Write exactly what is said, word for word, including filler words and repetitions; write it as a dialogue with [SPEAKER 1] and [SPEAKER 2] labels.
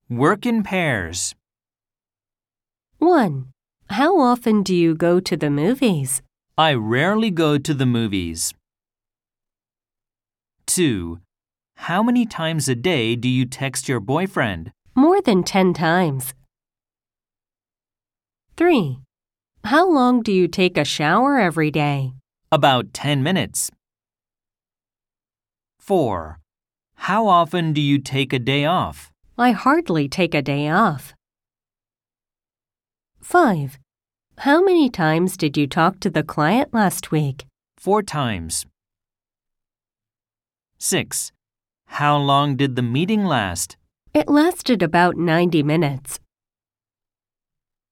[SPEAKER 1] Work in pairs.
[SPEAKER 2] one. How often do you go to the movies?
[SPEAKER 1] I rarely go to the movies. two. How many times a day do you text your boyfriend?
[SPEAKER 2] More than ten times. three. How long do you take a shower every day?
[SPEAKER 1] About ten minutes. four. How often do you take a day off?
[SPEAKER 2] I hardly take a day off. five. How many times did you talk to the client last week?
[SPEAKER 1] Four times. six. How long did the meeting last?
[SPEAKER 2] It lasted about ninety minutes.